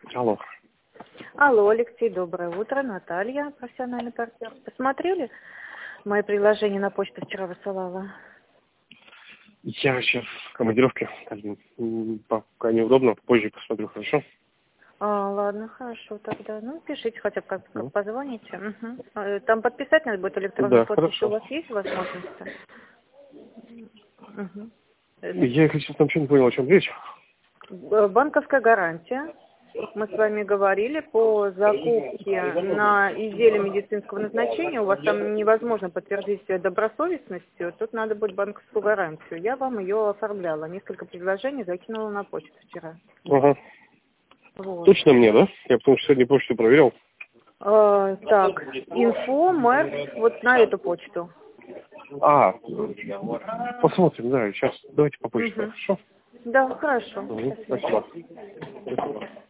Алло. Алло, Алексей, доброе утро. Наталья, профессиональный партнер. Посмотрели мои приложения на почту вчера высылала? Я сейчас в командировке. Пока неудобно, позже посмотрю, хорошо? Ладно, хорошо тогда. Ну, пишите хотя бы, как позвоните. Угу. Там подписать надо будет электронную Да, подпись. хорошо. У вас есть возможность? Угу. Я, если честно, вообще не понял, о чем речь. Банковская гарантия. Мы с вами говорили по закупке на изделия медицинского назначения. У вас там невозможно подтвердить добросовестностью. Тут надо будет банковскую гарантию. Я вам ее оформляла. Несколько предложений закинула на почту вчера. Ага. Вот. Точно мне, да? Я потому что сегодня почту проверял. Так, инфо, мэр, вот на эту почту. Посмотрим, да. Сейчас давайте по почте, хорошо? Да, хорошо. Спасибо.